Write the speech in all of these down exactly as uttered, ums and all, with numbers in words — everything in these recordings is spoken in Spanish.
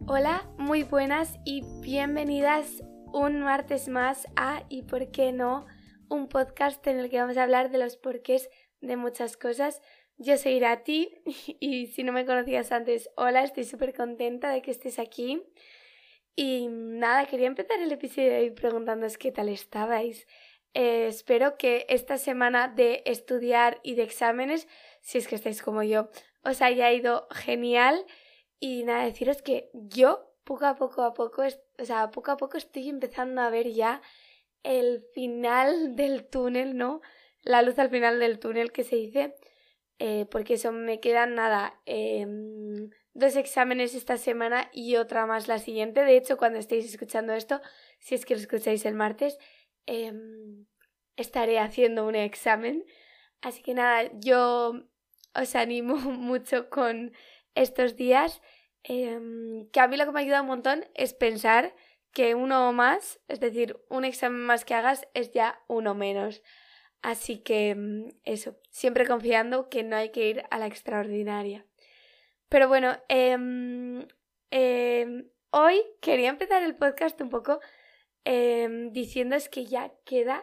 Hola, muy buenas y bienvenidas un martes más a Y por qué no, un podcast en el que vamos a hablar de los porqués de muchas cosas. Yo soy Irati y si no me conocías antes, hola, estoy súper contenta de que estés aquí. Y nada, quería empezar el episodio de hoy preguntándoos qué tal estabais. Eh, espero que esta semana de estudiar y de exámenes, si es que estáis como yo, os haya ido genial. Y nada, deciros que yo poco a poco a poco, o sea, poco a poco estoy empezando a ver ya el final del túnel, ¿no? La luz al final del túnel que se dice, eh, porque eso me quedan nada, eh, dos exámenes esta semana y otra más la siguiente. De hecho, cuando estéis escuchando esto, si es que lo escucháis el martes, eh, estaré haciendo un examen. Así que nada, yo os animo mucho con estos días, eh, que a mí lo que me ayuda un montón es pensar que uno más, es decir, un examen más que hagas es ya uno menos. Así que eso, siempre confiando que no hay que ir a la extraordinaria. Pero bueno, eh, eh, hoy quería empezar el podcast un poco eh, diciéndoos que ya queda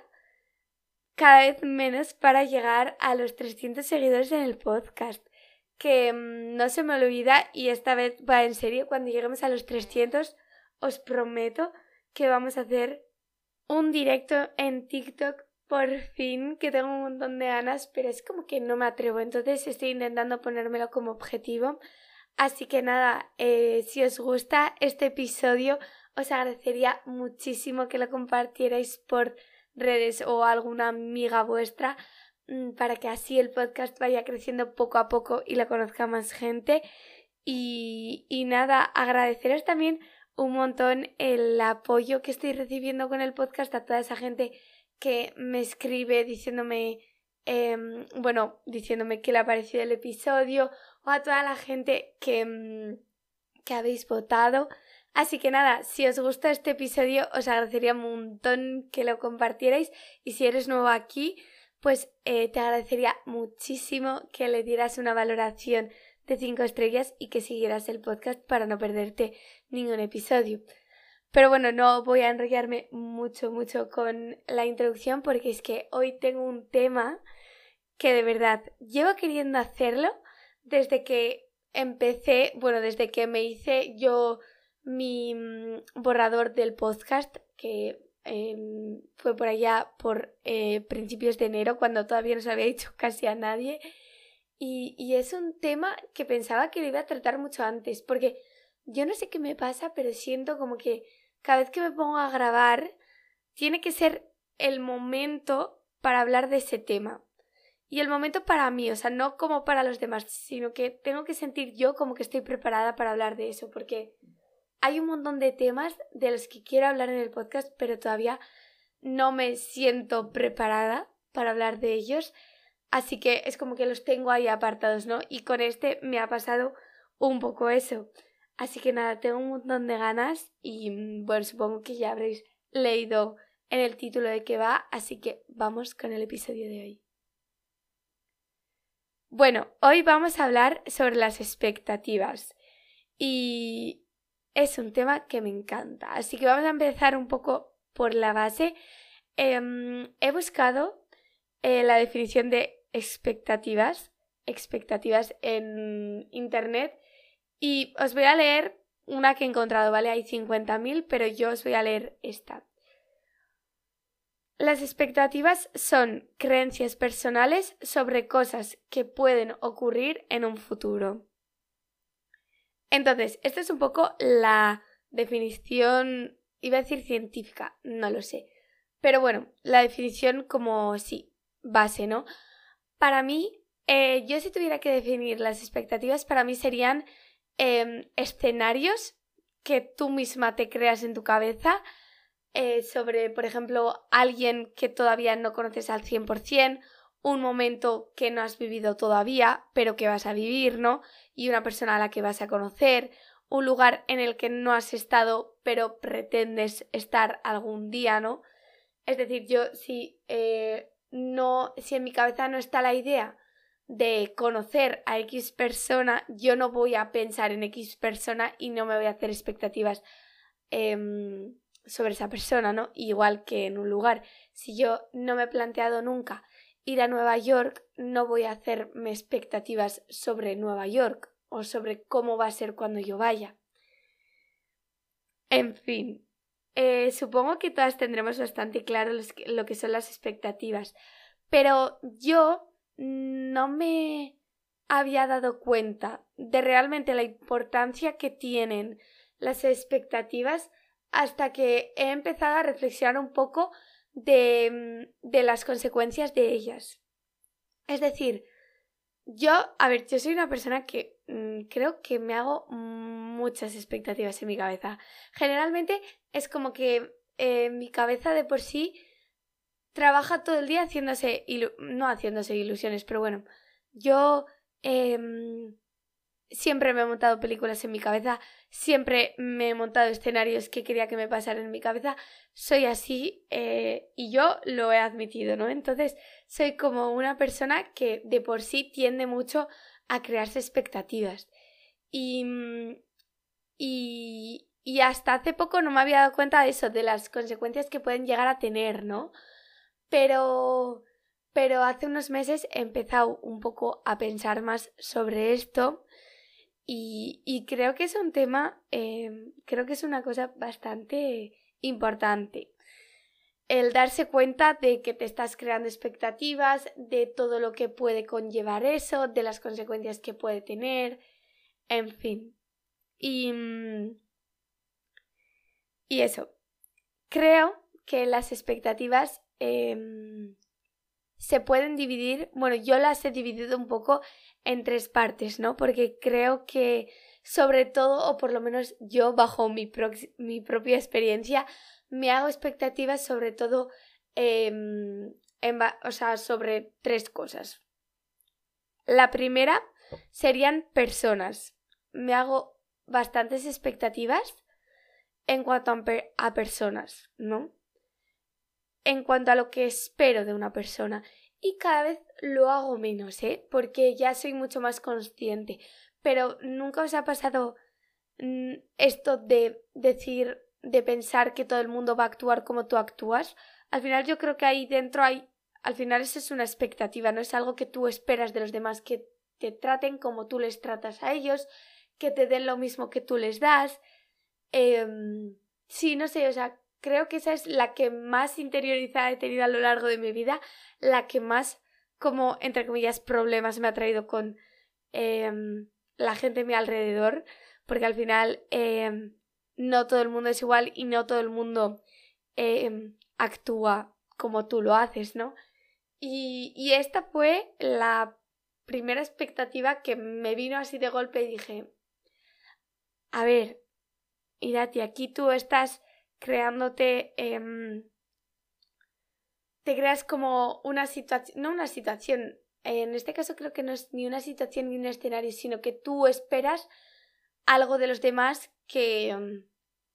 cada vez menos para llegar a los trescientos seguidores en el podcast. Que mmm, no se me olvida y esta vez va en serio. Cuando lleguemos a los trescientos os prometo que vamos a hacer un directo en TikTok por fin, que tengo un montón de ganas, pero es como que no me atrevo, entonces estoy intentando ponérmelo como objetivo. Así que nada, eh, si os gusta este episodio os agradecería muchísimo que lo compartierais por redes o alguna amiga vuestra, para que así el podcast vaya creciendo poco a poco y lo conozca más gente. Y, y nada, agradeceros también un montón el apoyo que estoy recibiendo con el podcast, a toda esa gente que me escribe diciéndome, eh, bueno, diciéndome qué le ha parecido el episodio, o a toda la gente que, que habéis votado. Así que nada, si os gusta este episodio os agradecería un montón que lo compartierais, y si eres nuevo aquí, pues eh, te agradecería muchísimo que le dieras una valoración de cinco estrellas y que siguieras el podcast para no perderte ningún episodio. Pero bueno, no voy a enrollarme mucho, mucho con la introducción, porque es que hoy tengo un tema que de verdad llevo queriendo hacerlo desde que empecé, bueno, desde que me hice yo mi borrador del podcast, que eh, fue por allá por eh, principios de enero, cuando todavía no se había dicho casi a nadie. Y, y es un tema que pensaba que lo iba a tratar mucho antes, porque yo no sé qué me pasa, pero siento como que cada vez que me pongo a grabar tiene que ser el momento para hablar de ese tema. Y el momento para mí, o sea, no como para los demás, sino que tengo que sentir yo como que estoy preparada para hablar de eso, porque hay un montón de temas de los que quiero hablar en el podcast, pero todavía no me siento preparada para hablar de ellos. Así que es como que los tengo ahí apartados, ¿no? Y con este me ha pasado un poco eso. Así que nada, tengo un montón de ganas y bueno, supongo que ya habréis leído en el título de qué va, así que vamos con el episodio de hoy. Bueno, hoy vamos a hablar sobre las expectativas y es un tema que me encanta, así que vamos a empezar un poco por la base. Eh, he buscado eh, la definición de expectativas, expectativas en internet, y os voy a leer una que he encontrado, ¿vale? Hay cincuenta mil, pero yo os voy a leer esta. Las expectativas son creencias personales sobre cosas que pueden ocurrir en un futuro. Entonces, esta es un poco la definición, iba a decir científica, no lo sé. Pero bueno, la definición como sí, base, ¿no? Para mí, eh, yo si tuviera que definir las expectativas, para mí serían eh, escenarios que tú misma te creas en tu cabeza, Eh, sobre, por ejemplo, alguien que todavía no conoces al cien por ciento, un momento que no has vivido todavía, pero que vas a vivir, ¿no? Y una persona a la que vas a conocer, un lugar en el que no has estado, pero pretendes estar algún día, ¿no? Es decir, yo si, eh, no, si en mi cabeza no está la idea de conocer a X persona, yo no voy a pensar en X persona y no me voy a hacer expectativas eh, sobre esa persona, ¿no? Igual que en un lugar. Si yo no me he planteado nunca ir a Nueva York, no voy a hacerme expectativas sobre Nueva York o sobre cómo va a ser cuando yo vaya. En fin, eh, supongo que todas tendremos bastante claro los que, lo que son las expectativas, pero yo no me había dado cuenta de realmente la importancia que tienen las expectativas hasta que he empezado a reflexionar un poco de, de las consecuencias de ellas. Es decir, yo, a ver, yo soy una persona que mmm, creo que me hago muchas expectativas en mi cabeza. Generalmente es como que eh, mi cabeza de por sí trabaja todo el día haciéndose, ilu- no haciéndose ilusiones, pero bueno, yo eh, siempre me he montado películas en mi cabeza, siempre me he montado escenarios que quería que me pasaran en mi cabeza. Soy así eh, y yo lo he admitido, ¿no? Entonces soy como una persona que de por sí tiende mucho a crearse expectativas. Y, y, y hasta hace poco no me había dado cuenta de eso, de las consecuencias que pueden llegar a tener, ¿no? Pero, pero hace unos meses he empezado un poco a pensar más sobre esto. Y, y creo que es un tema, eh, creo que es una cosa bastante importante. El darse cuenta de que te estás creando expectativas, de todo lo que puede conllevar eso, de las consecuencias que puede tener, en fin. Y, y eso. Creo que las expectativas eh, se pueden dividir, bueno, yo las he dividido un poco en tres partes, ¿no? Porque creo que sobre todo, o por lo menos yo bajo mi, pro- mi propia experiencia, me hago expectativas sobre todo, eh, en ba- o sea, sobre tres cosas. La primera serían personas. Me hago bastantes expectativas en cuanto a, per- a personas, ¿no? En cuanto a lo que espero de una persona. Y cada vez lo hago menos, ¿eh? Porque ya soy mucho más consciente. Pero nunca os ha pasado mmm, esto de decir, de pensar que todo el mundo va a actuar como tú actúas. Al final yo creo que ahí dentro hay, al final eso es una expectativa, no es algo que tú esperas de los demás, que te traten como tú les tratas a ellos, que te den lo mismo que tú les das. Eh, sí, no sé, o sea, creo que esa es la que más interiorizada he tenido a lo largo de mi vida, la que más, como, entre comillas, problemas me ha traído con eh, la gente a mi alrededor, porque al final eh, no todo el mundo es igual y no todo el mundo eh, actúa como tú lo haces, ¿no? Y, y esta fue la primera expectativa que me vino así de golpe y dije, a ver, Irati, aquí tú estás creándote, eh, te creas como una situación, no una situación, en este caso creo que no es ni una situación ni un escenario, sino que tú esperas algo de los demás que um,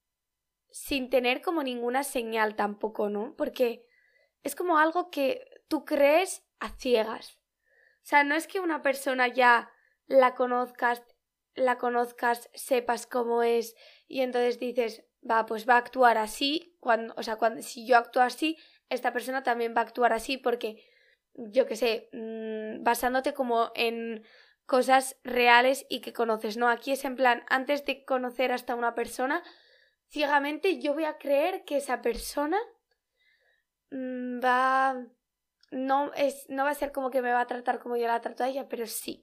sin tener como ninguna señal tampoco, ¿no? Porque es como algo que tú crees a ciegas. O sea, no es que una persona ya la conozcas, la conozcas, sepas cómo es y entonces dices, va, pues va a actuar así, cuando, o sea, cuando, si yo actúo así, esta persona también va a actuar así porque, yo qué sé, mmm, basándote como en cosas reales y que conoces, ¿no? Aquí es en plan, antes de conocer hasta una persona, ciegamente yo voy a creer que esa persona mmm, va... No, es, no va a ser como que me va a tratar como yo la trato a ella, pero sí.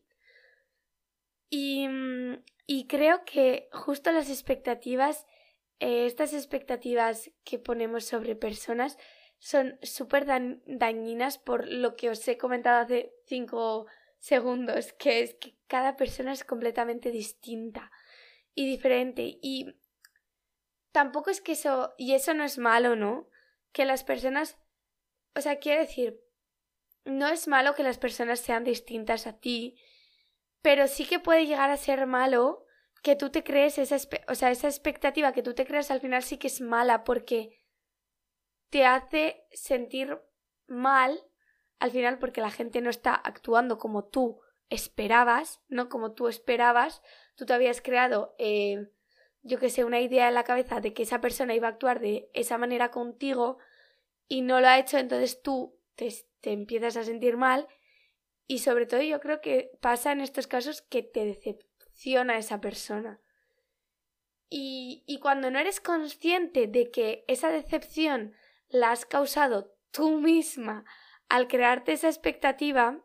Y, y creo que justo las expectativas, eh, estas expectativas que ponemos sobre personas son súper da- dañinas por lo que os he comentado hace cinco segundos, que es que cada persona es completamente distinta y diferente. Y tampoco es que eso, y eso no es malo, ¿no? Que las personas, o sea, quiero decir, no es malo que las personas sean distintas a ti, pero sí que puede llegar a ser malo que tú te crees esa, o sea, esa expectativa que tú te creas al final sí que es mala porque te hace sentir mal al final porque la gente no está actuando como tú esperabas, ¿no? Como tú esperabas, tú te habías creado, eh, yo qué sé, una idea en la cabeza de que esa persona iba a actuar de esa manera contigo y no lo ha hecho, entonces tú te, te empiezas a sentir mal y sobre todo yo creo que pasa en estos casos que te decepciona esa persona. Y, y cuando no eres consciente de que esa decepción la has causado tú misma al crearte esa expectativa,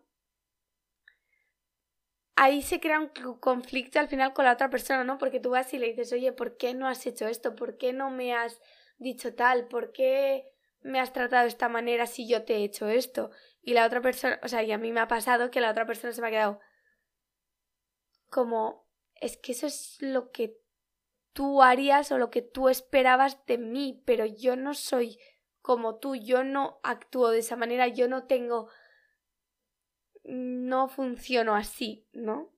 ahí se crea un conflicto al final con la otra persona, ¿no? Porque tú vas y le dices, oye, ¿por qué no has hecho esto? ¿Por qué no me has dicho tal? ¿Por qué me has tratado de esta manera si yo te he hecho esto? Y la otra persona, o sea, y a mí me ha pasado que la otra persona se me ha quedado como, es que eso es lo que tú harías o lo que tú esperabas de mí, pero yo no soy como tú, yo no actúo de esa manera, yo no tengo, no funciono así, ¿no?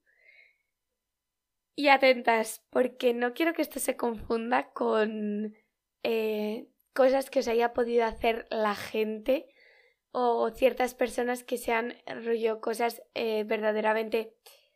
Y atentas, porque no quiero que esto se confunda con eh, cosas que os haya podido hacer la gente o ciertas personas que sean rollo cosas eh, verdaderamente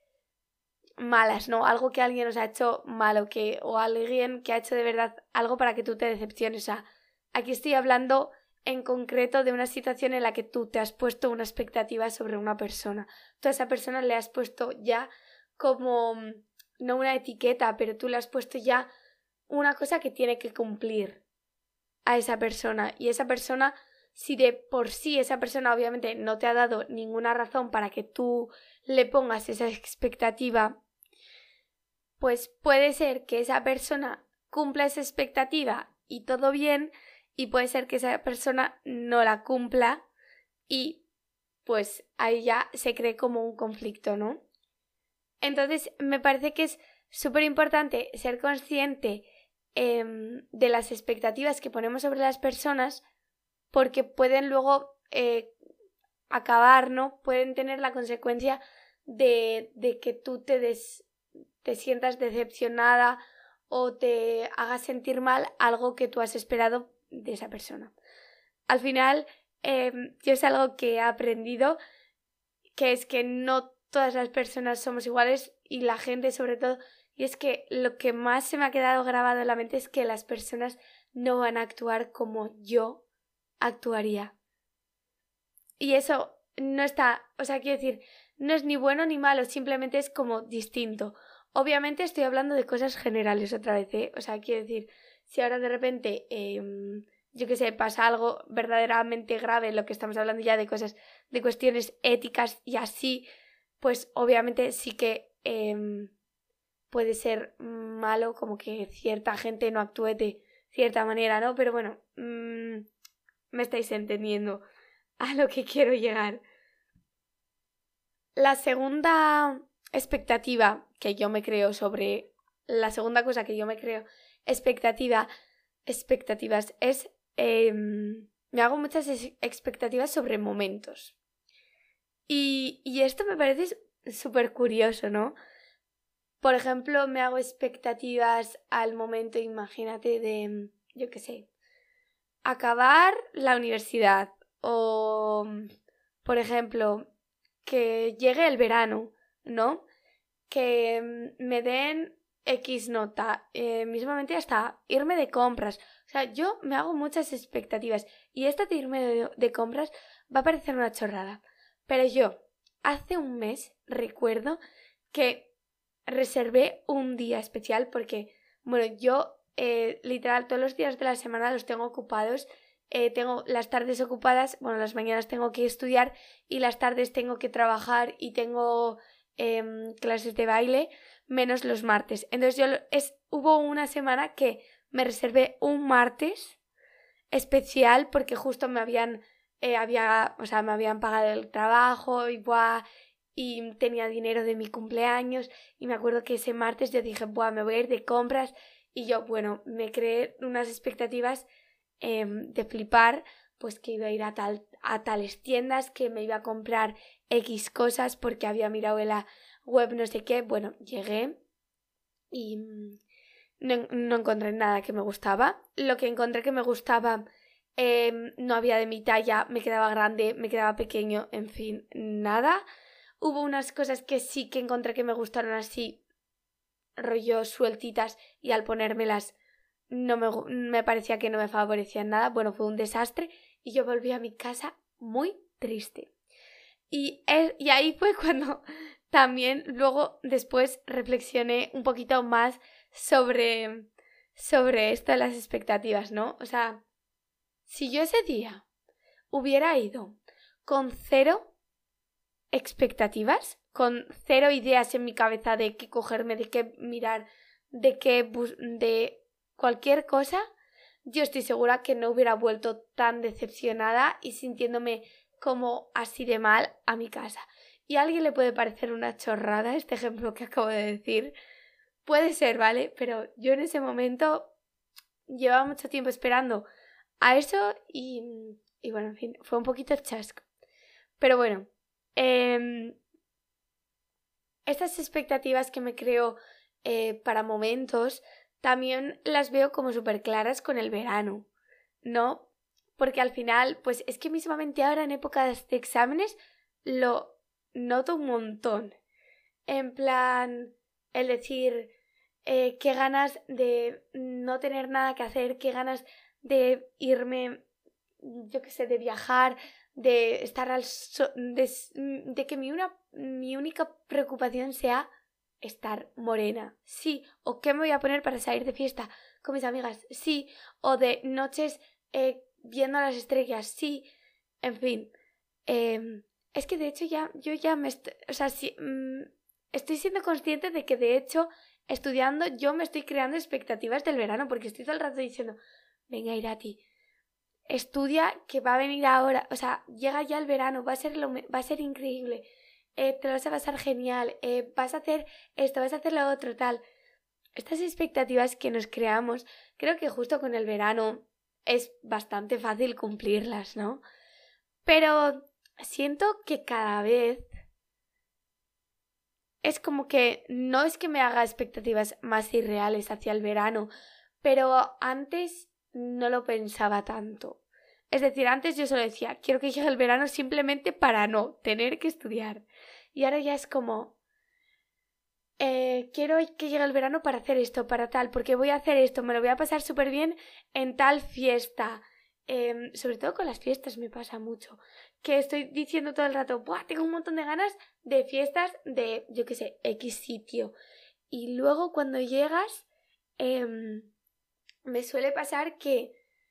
malas, ¿no? Algo que alguien os ha hecho malo, que, o alguien que ha hecho de verdad algo para que tú te decepciones. O sea, aquí estoy hablando en concreto de una situación en la que tú te has puesto una expectativa sobre una persona. Tú a esa persona le has puesto ya como, no una etiqueta, pero tú le has puesto ya una cosa que tiene que cumplir a esa persona. Y esa persona, si de por sí esa persona obviamente no te ha dado ninguna razón para que tú le pongas esa expectativa, pues puede ser que esa persona cumpla esa expectativa y todo bien, y puede ser que esa persona no la cumpla y pues ahí ya se cree como un conflicto, ¿no? Entonces me parece que es súper importante ser consciente eh, de las expectativas que ponemos sobre las personas, porque pueden luego eh, acabar, ¿no? Pueden tener la consecuencia de, de que tú te des te sientas decepcionada o te hagas sentir mal algo que tú has esperado de esa persona. Al final, eh, yo es algo que he aprendido, que es que no todas las personas somos iguales y la gente sobre todo, y es que lo que más se me ha quedado grabado en la mente es que las personas no van a actuar como yo actuaría. Y eso no está, o sea, quiero decir, no es ni bueno ni malo, simplemente es como distinto. Obviamente estoy hablando de cosas generales otra vez, ¿eh? O sea, quiero decir, si ahora de repente, eh, yo qué sé, pasa algo verdaderamente grave, lo que estamos hablando ya de cosas, de cuestiones éticas y así, pues obviamente sí que eh, puede ser malo como que cierta gente no actúe de cierta manera, ¿no? Pero bueno, mmm, me estáis entendiendo a lo que quiero llegar. La segunda expectativa que yo me creo sobre la segunda cosa que yo me creo expectativa expectativas es eh, me hago muchas expectativas sobre momentos y, y esto me parece súper curioso, ¿no? Por ejemplo, me hago expectativas al momento, imagínate, de, yo qué sé, acabar la universidad o, por ejemplo, que llegue el verano, ¿no? Que me den X nota, eh, mismamente hasta irme de compras. O sea, yo me hago muchas expectativas y esta de irme de, de compras va a parecer una chorrada. Pero yo, hace un mes, recuerdo que reservé un día especial porque, bueno, yo eh, literal todos los días de la semana los tengo ocupados. Eh, tengo las tardes ocupadas, bueno, las mañanas tengo que estudiar y las tardes tengo que trabajar y tengo eh, clases de baile, menos los martes. Entonces yo es, hubo una semana que me reservé un martes especial porque justo me habían, eh, había, o sea, me habían pagado el trabajo y buah, y tenía dinero de mi cumpleaños y me acuerdo que ese martes yo dije, buah, me voy a ir de compras y yo, bueno, me creé unas expectativas Eh, de flipar, pues que iba a ir a, tal, a tales tiendas, que me iba a comprar X cosas porque había mirado en la web no sé qué. Bueno, llegué y no, no encontré nada que me gustaba. Lo que encontré que me gustaba eh, no había de mi talla, me quedaba grande, me quedaba pequeño, en fin, nada. Hubo unas cosas que sí que encontré que me gustaron así, rollo sueltitas, y al ponérmelas no me, me parecía que no me favorecían nada. Bueno, fue un desastre y yo volví a mi casa muy triste. Y, es, y ahí fue cuando también luego después reflexioné un poquito más sobre, sobre esto de las expectativas, ¿no? O sea, si yo ese día hubiera ido con cero expectativas, con cero ideas en mi cabeza de qué cogerme, de qué mirar, de qué bus- de cualquier cosa, yo estoy segura que no hubiera vuelto tan decepcionada y sintiéndome como así de mal a mi casa. Y a alguien le puede parecer una chorrada este ejemplo que acabo de decir. Puede ser, ¿vale? Pero yo en ese momento llevaba mucho tiempo esperando a eso y, y bueno, en fin, fue un poquito chasco. Pero bueno, eh, estas expectativas que me creo eh, para momentos también las veo como súper claras con el verano, ¿no? Porque al final, pues es que mismamente ahora en épocas de exámenes lo noto un montón. En plan, el decir, eh, qué ganas de no tener nada que hacer, qué ganas de irme, yo qué sé, de viajar, de estar al so de, de que mi, una, mi única preocupación sea estar morena, sí, o qué me voy a poner para salir de fiesta con mis amigas, sí, o de noches eh, viendo las estrellas, sí, en fin. Eh, es que de hecho ya, yo ya me, estoy, o sea, sí, mmm, estoy siendo consciente de que de hecho estudiando yo me estoy creando expectativas del verano porque estoy todo el rato diciendo, venga Irati, estudia que va a venir ahora, o sea, llega ya el verano, va a ser, lo, va a ser increíble, eh, te lo vas a pasar genial, eh, vas a hacer esto, vas a hacer lo otro, tal. Estas expectativas que nos creamos, creo que justo con el verano es bastante fácil cumplirlas, ¿no? Pero siento que cada vez es como que no es que me haga expectativas más irreales hacia el verano, pero antes no lo pensaba tanto. Es decir, antes yo solo decía, quiero que llegue el verano simplemente para no tener que estudiar. Y ahora ya es como, eh, quiero que llegue el verano para hacer esto, para tal, porque voy a hacer esto, me lo voy a pasar súper bien en tal fiesta. Eh, sobre todo con las fiestas me pasa mucho, que estoy diciendo todo el rato, ¡buah! Tengo un montón de ganas de fiestas de, yo qué sé, X sitio. Y luego cuando llegas, eh, me suele pasar que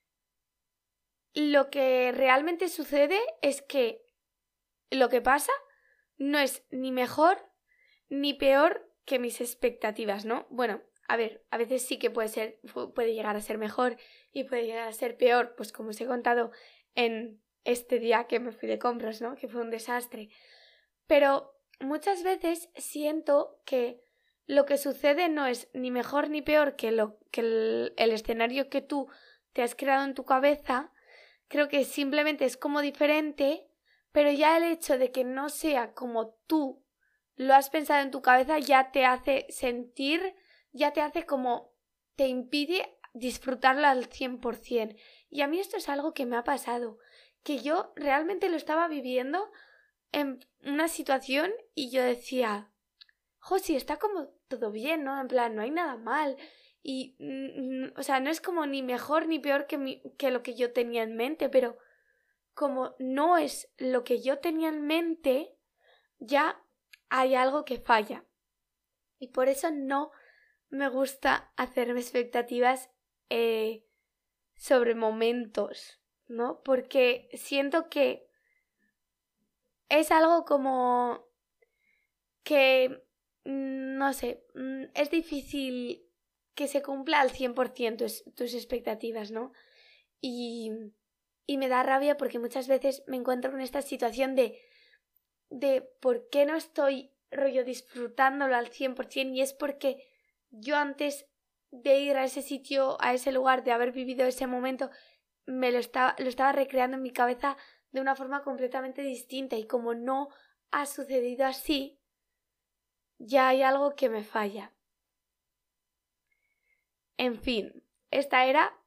lo que realmente sucede es que lo que pasa no es ni mejor ni peor que mis expectativas, ¿no? Bueno, a ver, a veces sí que puede ser, puede llegar a ser mejor y puede llegar a ser peor, pues como os he contado en este día que me fui de compras, ¿no? Que fue un desastre. Pero muchas veces siento que lo que sucede no es ni mejor ni peor que, lo, que el, el escenario que tú te has creado en tu cabeza. Creo que simplemente es como diferente, pero ya el hecho de que no sea como tú lo has pensado en tu cabeza ya te hace sentir, ya te hace como, te impide disfrutarlo al cien por ciento. Y a mí esto es algo que me ha pasado, que yo realmente lo estaba viviendo en una situación y yo decía, jo, sí, está como todo bien, ¿no? En plan, no hay nada mal. Y, mm, o sea, no es como ni mejor ni peor que, mi, que lo que yo tenía en mente, pero como no es lo que yo tenía en mente, ya hay algo que falla. Y por eso no me gusta hacerme expectativas eh, sobre momentos, ¿no? Porque siento que es algo como que, no sé, es difícil que se cumpla al cien por ciento tus expectativas, ¿no? Y, y me da rabia porque muchas veces me encuentro con esta situación de, de por qué no estoy rollo disfrutándolo al cien por ciento y es porque yo antes de ir a ese sitio, a ese lugar, de haber vivido ese momento, me lo estaba, lo estaba recreando en mi cabeza de una forma completamente distinta y como no ha sucedido así, ya hay algo que me falla. En fin, esta era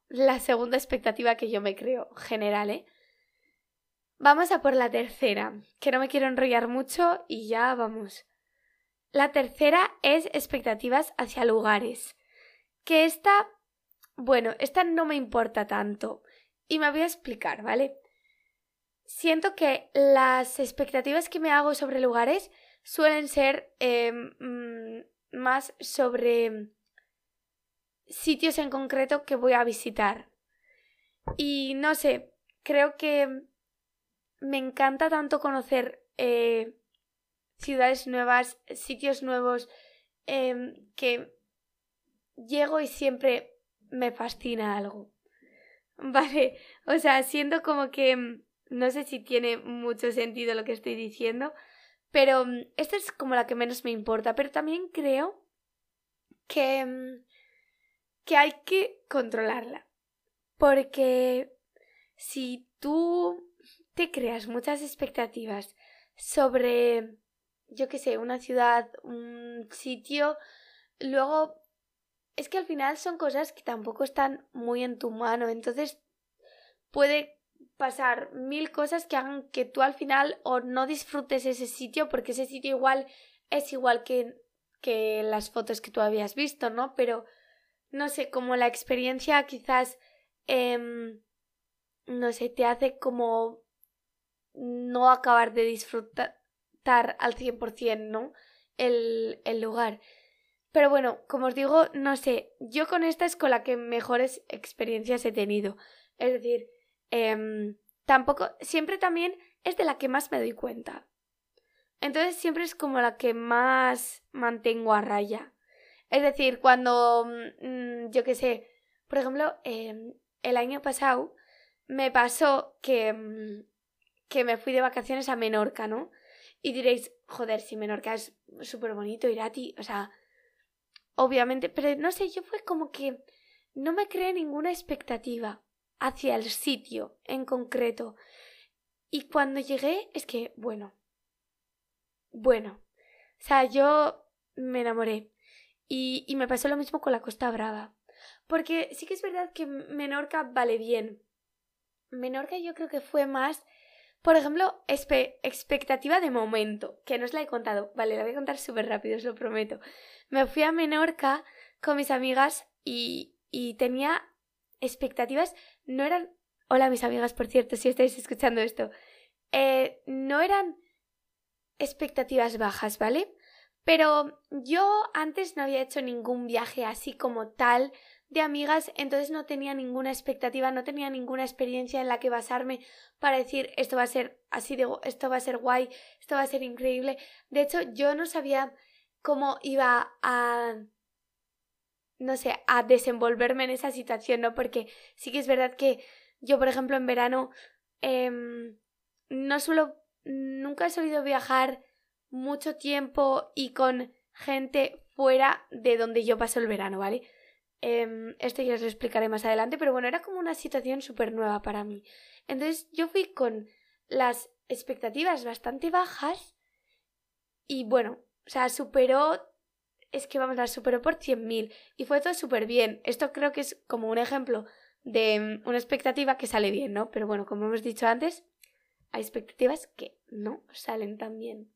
la segunda expectativa que yo me creo, general, ¿eh? Vamos a por la tercera, que no me quiero enrollar mucho y ya vamos. La tercera es expectativas hacia lugares. Que esta, bueno, esta no me importa tanto. Y me voy a explicar, ¿vale? Siento que las expectativas que me hago sobre lugares suelen ser eh, mmm, más sobre sitios en concreto que voy a visitar. Y no sé, creo que me encanta tanto conocer eh, ciudades nuevas, sitios nuevos, eh, que llego y siempre me fascina algo. Vale, o sea, siento como que no sé si tiene mucho sentido lo que estoy diciendo, pero esta es como la que menos me importa, pero también creo que, que hay que controlarla, porque si tú te creas muchas expectativas sobre, yo qué sé, una ciudad, un sitio, luego es que al final son cosas que tampoco están muy en tu mano, entonces puede pasar mil cosas que hagan que tú al final o no disfrutes ese sitio, porque ese sitio igual es igual que, que las fotos que tú habías visto, ¿no? Pero no sé, como la experiencia quizás, eh, no sé, te hace como no acabar de disfrutar al cien por cien, ¿no? El, el lugar. Pero bueno, como os digo, no sé, yo con esta es con la que mejores experiencias he tenido. Es decir, eh, tampoco, siempre también es de la que más me doy cuenta. Entonces siempre es como la que más mantengo a raya. Es decir, cuando, mmm, yo qué sé, por ejemplo, eh, el año pasado me pasó que, mmm, que me fui de vacaciones a Menorca, ¿no? Y diréis, joder, si Menorca es súper bonito, Irati, o sea, obviamente, pero no sé, yo fue como que no me creé ninguna expectativa hacia el sitio en concreto. Y cuando llegué, es que, bueno, bueno, o sea, yo me enamoré. Y, y me pasó lo mismo con la Costa Brava. Porque sí que es verdad que Menorca vale bien. Menorca yo creo que fue más, por ejemplo, espe- expectativa de momento, que no os la he contado. Vale, la voy a contar súper rápido, os lo prometo. Me fui a Menorca con mis amigas y, y tenía expectativas, no eran... Hola mis amigas, por cierto, si estáis escuchando esto. Eh, no eran expectativas bajas, ¿vale? Pero yo antes no había hecho ningún viaje así como tal de amigas, entonces no tenía ninguna expectativa, no tenía ninguna experiencia en la que basarme para decir esto va a ser así de, esto va a ser guay, esto va a ser increíble. De hecho, yo no sabía cómo iba a, no sé, a desenvolverme en esa situación, ¿no? Porque sí que es verdad que yo, por ejemplo, en verano eh, no suelo, nunca he solido viajar mucho tiempo y con gente fuera de donde yo paso el verano, ¿vale? Eh, esto ya os lo explicaré más adelante, pero bueno, era como una situación súper nueva para mí. Entonces yo fui con las expectativas bastante bajas y bueno, o sea, superó, es que vamos, la superó por cien mil y fue todo súper bien. Esto creo que es como un ejemplo de una expectativa que sale bien, ¿no? Pero bueno, como hemos dicho antes, hay expectativas que no salen tan bien.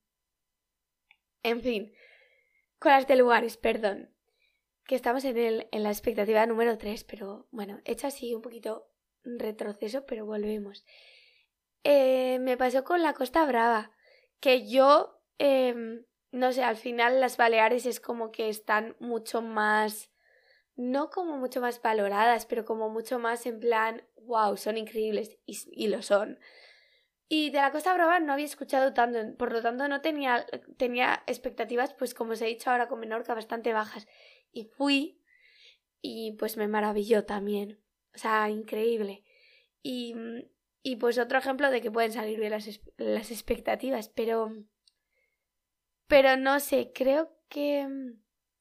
En fin, con las de lugares, perdón. Que estamos en, el, en la expectativa número tres, pero bueno, he hecho así un poquito retroceso, pero volvemos. Eh, me pasó con la Costa Brava, que yo, eh, no sé, al final las Baleares es como que están mucho más, no como mucho más valoradas, pero como mucho más en plan, wow, son increíbles, y, y lo son. Y de la Costa Brava no había escuchado tanto, por lo tanto no tenía, tenía expectativas, pues como os he dicho ahora con Menorca, bastante bajas. Y fui y pues me maravilló también. O sea, increíble. Y, y pues otro ejemplo de que pueden salir bien las, las expectativas, pero... Pero no sé, creo que...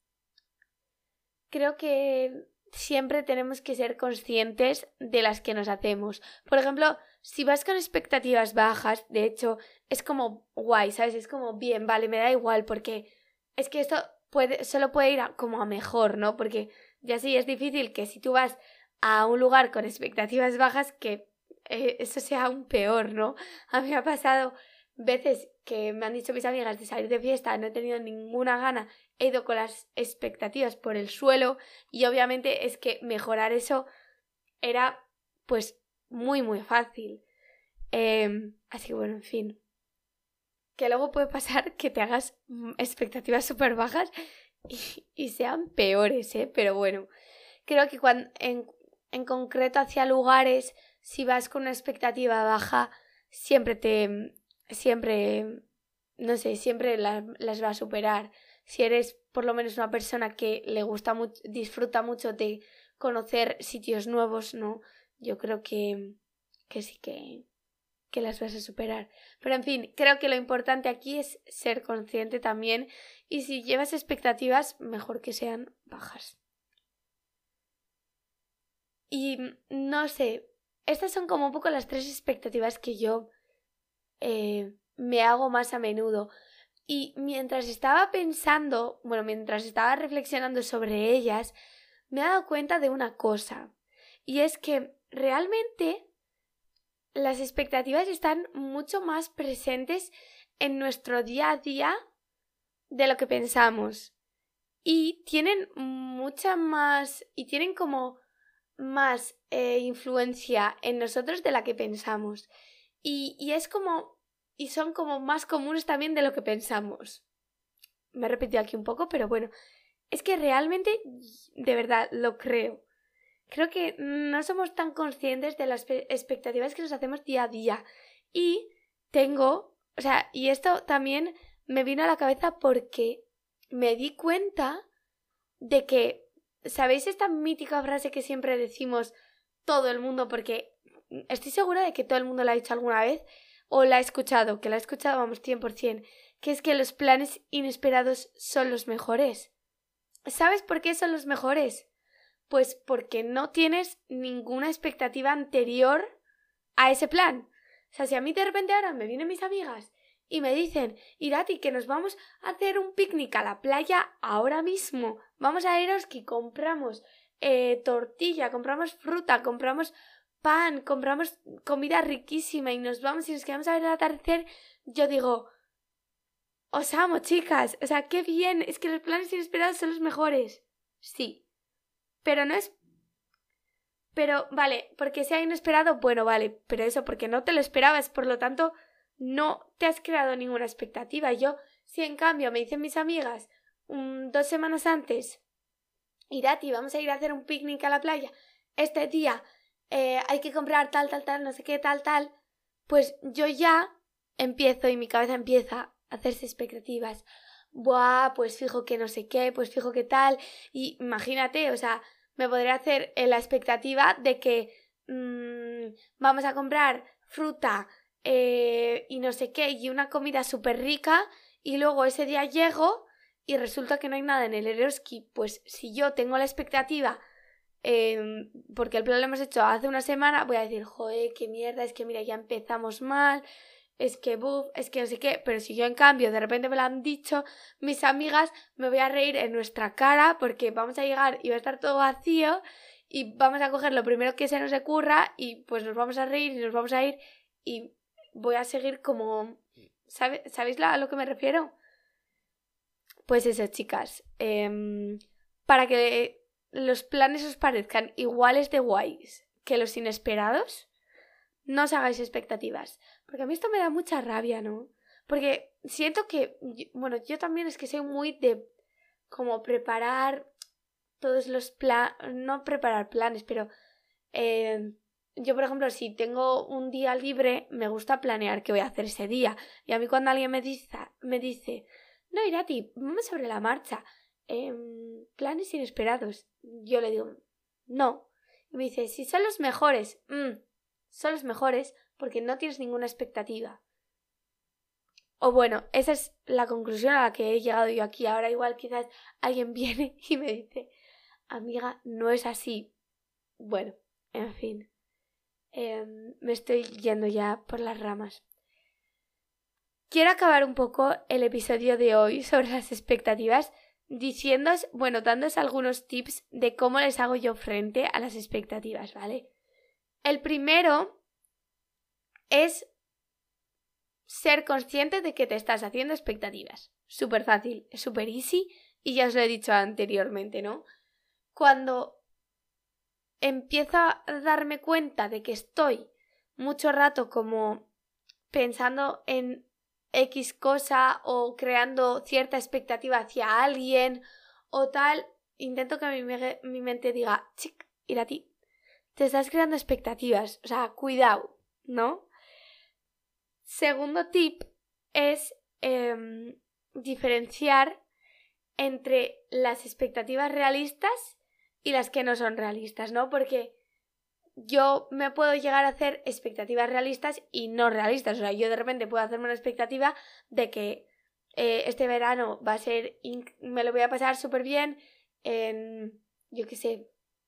Creo que siempre tenemos que ser conscientes de las que nos hacemos. Por ejemplo, si vas con expectativas bajas, de hecho, es como guay, ¿sabes? Es como bien, vale, me da igual, porque es que esto puede, solo puede ir a, como a mejor, ¿no? Porque ya sí es difícil que si tú vas a un lugar con expectativas bajas, que eh, eso sea aún peor, ¿no? A mí me ha pasado veces que me han dicho mis amigas de salir de fiesta, no he tenido ninguna gana, he ido con las expectativas por el suelo y obviamente es que mejorar eso era pues muy muy fácil. Eh, así que bueno, en fin. Que luego puede pasar que te hagas expectativas súper bajas y, y sean peores, ¿eh? Pero bueno, creo que cuando, en, en concreto hacia lugares, si vas con una expectativa baja, siempre te... siempre, no sé, siempre la, las va a superar. Si eres por lo menos una persona que le gusta mucho, disfruta mucho de conocer sitios nuevos, ¿no? Yo creo que, que sí que... que las vas a superar. Pero en fin, creo que lo importante aquí es ser consciente también y si llevas expectativas, mejor que sean bajas. Y no sé, estas son como un poco las tres expectativas que yo eh, me hago más a menudo. Y mientras estaba pensando, bueno, mientras estaba reflexionando sobre ellas, me he dado cuenta de una cosa. Y es que realmente las expectativas están mucho más presentes en nuestro día a día de lo que pensamos. Y tienen mucha más, y tienen como más eh, influencia en nosotros de la que pensamos. Y, y es como, y son como más comunes también de lo que pensamos. Me he repetido aquí un poco, pero bueno, es que realmente, de verdad, lo creo. Creo que no somos tan conscientes de las expectativas que nos hacemos día a día. Y tengo, o sea, y esto también me vino a la cabeza porque me di cuenta de que, ¿sabéis esta mítica frase que siempre decimos todo el mundo? Porque estoy segura de que todo el mundo la ha dicho alguna vez o la ha escuchado, que la ha escuchado, vamos, cien por ciento, que es que los planes inesperados son los mejores. ¿Sabes por qué son los mejores? Pues porque no tienes ninguna expectativa anterior a ese plan. O sea, si a mí de repente ahora me vienen mis amigas y me dicen, Irati, que nos vamos a hacer un picnic a la playa ahora mismo, vamos a iros que compramos eh, tortilla, compramos fruta, compramos pan, compramos comida riquísima y nos vamos y nos quedamos a ver el atardecer, yo digo, os amo, chicas, o sea, qué bien, es que los planes inesperados son los mejores. Sí. Pero no es... Pero, vale, porque sea inesperado, bueno, vale, pero eso porque no te lo esperabas, por lo tanto, no te has creado ninguna expectativa. Yo, si en cambio me dicen mis amigas um, dos semanas antes, Irati, vamos a ir a hacer un picnic a la playa, este día eh, hay que comprar tal, tal, tal, no sé qué, tal, tal, pues yo ya empiezo y mi cabeza empieza a hacerse expectativas. Buah, pues fijo que no sé qué, pues fijo que tal, y imagínate, o sea, me podría hacer la expectativa de que mmm, vamos a comprar fruta eh, y no sé qué, y una comida súper rica, y luego ese día llego y resulta que no hay nada en el Eroski. Pues si yo tengo la expectativa, eh, porque el plan lo hemos hecho hace una semana, voy a decir, joder, qué mierda, es que mira, ya empezamos mal, es que buf, es que no sé qué. Pero si yo en cambio de repente me lo han dicho mis amigas, me voy a reír en nuestra cara porque vamos a llegar y va a estar todo vacío y vamos a coger lo primero que se nos ocurra y pues nos vamos a reír y nos vamos a ir y voy a seguir como... ¿Sabe, ¿Sabéis a lo que me refiero? Pues eso, chicas, eh, para que los planes os parezcan iguales de guays que los inesperados, no os hagáis expectativas. Porque a mí esto me da mucha rabia, ¿no? Porque siento que, bueno, yo también es que soy muy de como preparar todos los planes, no preparar planes, pero eh, yo, por ejemplo, si tengo un día libre, me gusta planear qué voy a hacer ese día. Y a mí cuando alguien me dice, me dice no, Irati, vamos sobre la marcha, eh, planes inesperados, yo le digo, no. Y me dice, si son los mejores, mm, son los mejores porque no tienes ninguna expectativa. O bueno, esa es la conclusión a la que he llegado yo aquí. Ahora igual quizás alguien viene y me dice, amiga, no es así. Bueno, en fin, eh, me estoy yendo ya por las ramas. Quiero acabar un poco el episodio de hoy sobre las expectativas diciéndoos, bueno, dándoos algunos tips de cómo les hago yo frente a las expectativas, ¿vale? El primero es ser consciente de que te estás haciendo expectativas. Súper fácil, súper easy, y ya os lo he dicho anteriormente, ¿no? Cuando empiezo a darme cuenta de que estoy mucho rato como pensando en X cosa o creando cierta expectativa hacia alguien o tal, intento que mi, mi mente diga, chic, Irati, te estás creando expectativas, o sea, cuidado, ¿no? Segundo tip es eh, diferenciar entre las expectativas realistas y las que no son realistas, ¿no? Porque yo me puedo llegar a hacer expectativas realistas y no realistas. O sea, yo de repente puedo hacerme una expectativa de que eh, este verano va a ser... Inc- me lo voy a pasar súper bien en... yo qué sé...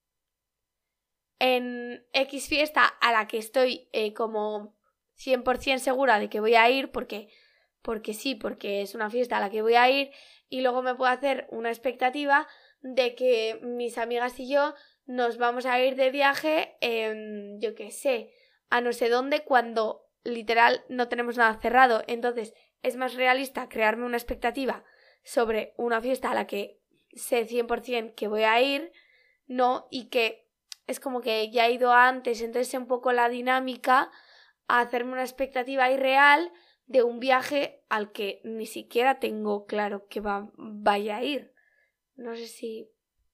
en X fiesta a la que estoy eh, como cien por ciento segura de que voy a ir porque... porque sí, porque es una fiesta a la que voy a ir, y luego me puedo hacer una expectativa de que mis amigas y yo nos vamos a ir de viaje, eh, yo qué sé, a no sé dónde, cuando literal no tenemos nada cerrado. Entonces es más realista crearme una expectativa sobre una fiesta a la que sé cien por ciento que voy a ir, ¿no? Y que es como que ya he ido antes, entonces sé un poco la dinámica, a hacerme una expectativa irreal de un viaje al que ni siquiera tengo claro que va, vaya a ir. No sé si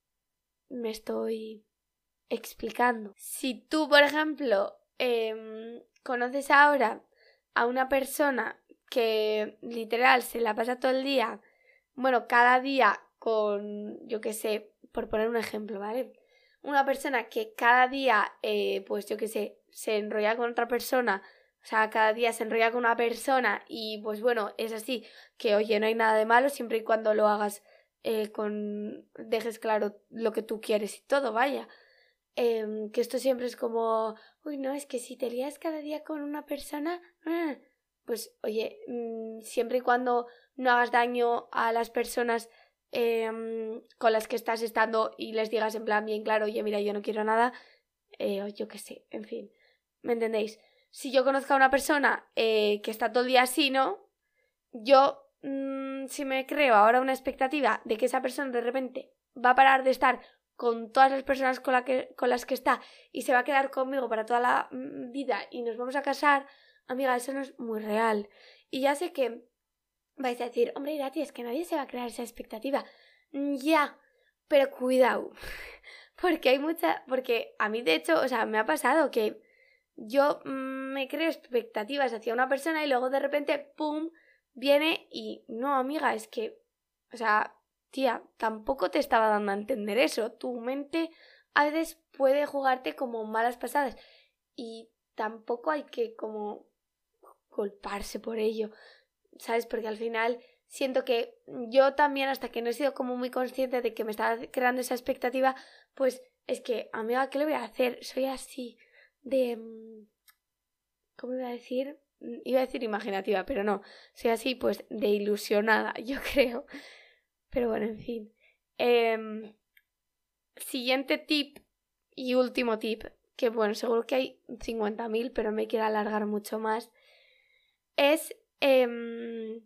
me estoy explicando. Si tú, por ejemplo, eh, conoces ahora a una persona que literal se la pasa todo el día, bueno, cada día con, yo qué sé, por poner un ejemplo, ¿vale? Una persona que cada día, eh, pues yo qué sé, se enrolla con otra persona, o sea, cada día se enrolla con una persona y pues bueno, es así, que oye, no hay nada de malo siempre y cuando lo hagas eh, con... dejes claro lo que tú quieres y todo, vaya. Eh, que esto siempre es como, uy, no, es que si te lías cada día con una persona, ah, pues oye, mmm, siempre y cuando no hagas daño a las personas eh, con las que estás estando y les digas en plan bien claro, oye, mira, yo no quiero nada, eh, o yo qué sé, en fin, ¿me entendéis? Si yo conozco a una persona eh, que está todo el día así, ¿no? Yo, mmm, si me creo ahora una expectativa de que esa persona de repente va a parar de estar con todas las personas con, la que, con las que está y se va a quedar conmigo para toda la vida y nos vamos a casar, amiga, eso no es muy real. Y ya sé que vais a decir, hombre, Irati, es que nadie se va a crear esa expectativa. Ya, pero cuidado, porque hay mucha... porque a mí de hecho, o sea, me ha pasado que yo mmm, me creo expectativas hacia una persona y luego de repente, ¡pum!, viene y no, amiga, es que, o sea, tía, tampoco te estaba dando a entender eso. Tu mente a veces puede jugarte como malas pasadas y tampoco hay que como culparse por ello, ¿sabes? Porque al final siento que yo también, hasta que no he sido como muy consciente de que me estaba creando esa expectativa, pues es que, amiga, ¿qué le voy a hacer? Soy así de... ¿cómo iba a decir? Iba a decir imaginativa, pero no. Soy así, pues, de ilusionada, yo creo. Pero bueno, en fin. Eh, siguiente tip y último tip, que bueno, seguro que hay cincuenta mil, pero me quiero alargar mucho más, es eh,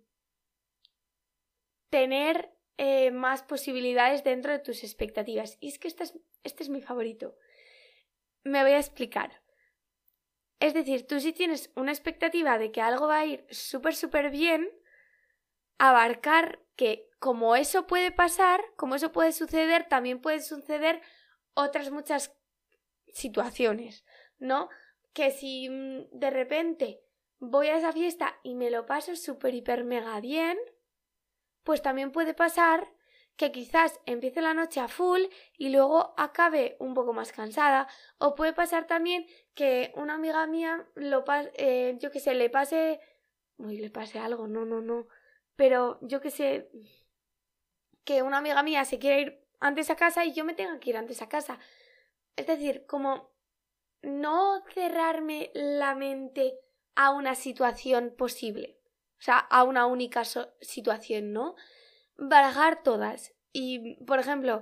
tener eh, más posibilidades dentro de tus expectativas. Y es que este es, este es mi favorito. Me voy a explicar. Es decir, tú si tienes una expectativa de que algo va a ir súper, súper bien, abarcar que como eso puede pasar, como eso puede suceder, también puede suceder otras muchas situaciones, ¿no? Que si de repente voy a esa fiesta y me lo paso súper, hiper, mega bien, pues también puede pasar que quizás empiece la noche a full y luego acabe un poco más cansada. O puede pasar también que una amiga mía lo pase, eh, yo que sé, le pase... Uy, le pase algo, no, no, no. Pero yo que sé, que una amiga mía se quiera ir antes a casa y yo me tenga que ir antes a casa. Es decir, como no cerrarme la mente a una situación posible. O sea, a una única so- situación, ¿no? Barajar todas Y, por ejemplo,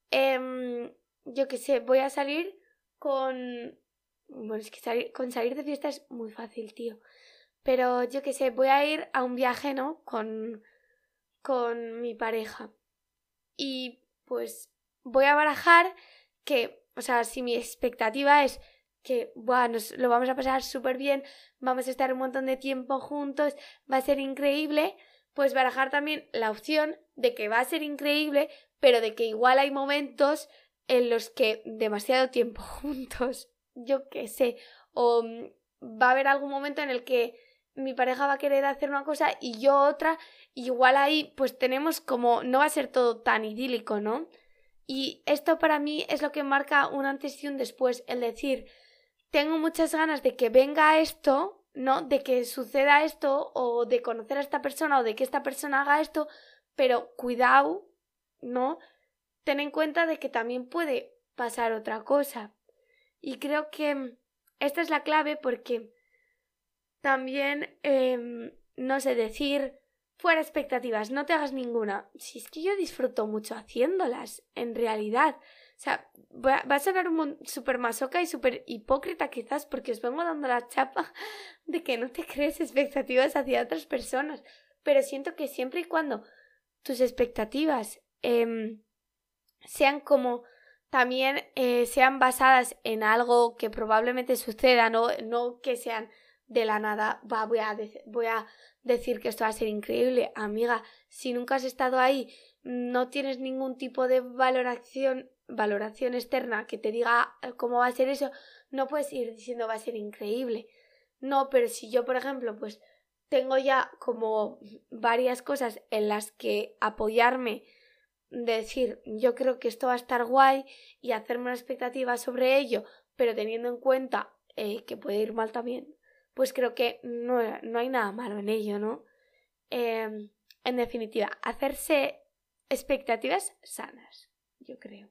eh, yo qué sé, voy a salir con... Bueno, es que salir, con salir de fiesta es muy fácil, tío. Pero yo qué sé, voy a ir a un viaje, ¿no? Con, con mi pareja. Y pues voy a barajar que, o sea, si mi expectativa es que, buah, nos lo vamos a pasar súper bien, vamos a estar un montón de tiempo juntos, va a ser increíble, pues barajar también la opción de que va a ser increíble, pero de que igual hay momentos en los que demasiado tiempo juntos, yo qué sé, o va a haber algún momento en el que mi pareja va a querer hacer una cosa y yo otra, y igual ahí pues tenemos como, no va a ser todo tan idílico, ¿no? Y esto para mí es lo que marca un antes y un después, el decir, tengo muchas ganas de que venga esto, ¿no? De que suceda esto, o de conocer a esta persona, o de que esta persona haga esto, pero cuidado, ¿no? Ten en cuenta de que también puede pasar otra cosa. Y creo que esta es la clave porque también, eh, no sé, decir fuera expectativas, no te hagas ninguna. Si es que yo disfruto mucho haciéndolas, en realidad. O sea, va a sonar un súper masoca y súper hipócrita quizás porque os vengo dando la chapa de que no te crees expectativas hacia otras personas. Pero siento que siempre y cuando tus expectativas eh, sean como también eh, sean basadas en algo que probablemente suceda, no, no que sean de la nada, va, voy a, de- voy a decir que esto va a ser increíble. Amiga, si nunca has estado ahí, no tienes ningún tipo de valoración, valoración externa que te diga cómo va a ser eso, no puedes ir diciendo va a ser increíble. No, pero si yo, por ejemplo, pues tengo ya como varias cosas en las que apoyarme, de decir, yo creo que esto va a estar guay y hacerme una expectativa sobre ello, pero teniendo en cuenta eh, que puede ir mal también, pues creo que no, no hay nada malo en ello, ¿no? Eh, en definitiva, hacerse expectativas sanas, yo creo.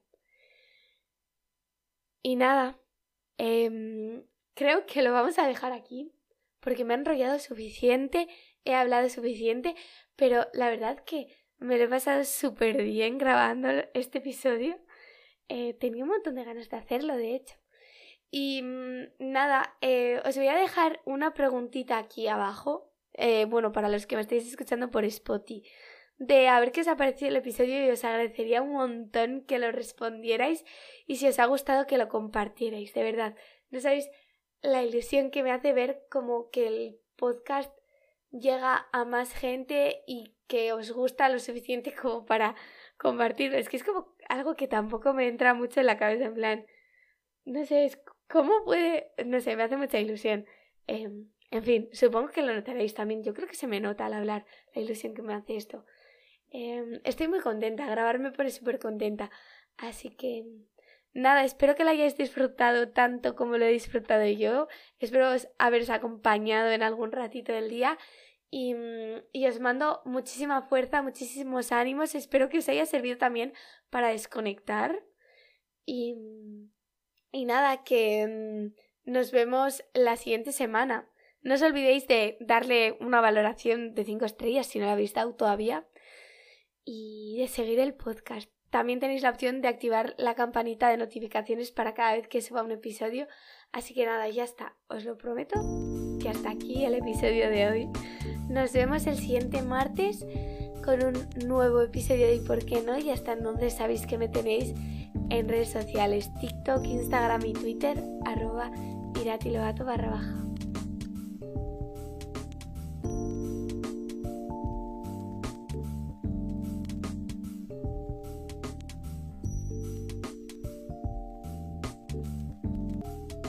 Y nada, eh, creo que lo vamos a dejar aquí, porque me he enrollado suficiente, he hablado suficiente, pero la verdad que me lo he pasado súper bien grabando este episodio. Eh, tenía un montón de ganas de hacerlo, de hecho. Y mmm, nada, eh, os voy a dejar una preguntita aquí abajo. Eh, bueno, para los que me estáis escuchando por Spotify. De a ver qué os ha parecido el episodio y os agradecería un montón que lo respondierais y si os ha gustado que lo compartierais, de verdad. No sabéis la ilusión que me hace ver como que el podcast llega a más gente y que os gusta lo suficiente como para compartirlo. Es que es como algo que tampoco me entra mucho en la cabeza, en plan, no sé, es cómo puede, no sé, me hace mucha ilusión. Eh, en fin, supongo que lo notaréis también. Yo creo que se me nota al hablar la ilusión que me hace esto. Eh, estoy muy contenta, grabar me pone súper contenta. Así que nada, espero que lo hayáis disfrutado tanto como lo he disfrutado yo. Espero os, haberos acompañado en algún ratito del día. Y, y os mando muchísima fuerza, muchísimos ánimos. Espero que os haya servido también para desconectar. Y, y nada, que nos vemos la siguiente semana. No os olvidéis de darle una valoración de cinco estrellas si no la habéis dado todavía. Y de seguir el podcast. También tenéis la opción de activar la campanita de notificaciones para cada vez que suba un episodio. Así que nada, ya está. Os lo prometo que hasta aquí el episodio de hoy. Nos vemos el siguiente martes con un nuevo episodio de ¿Y por qué no? Y hasta entonces sabéis que me tenéis en redes sociales, TikTok, Instagram y Twitter, arroba iratilobato barra baja.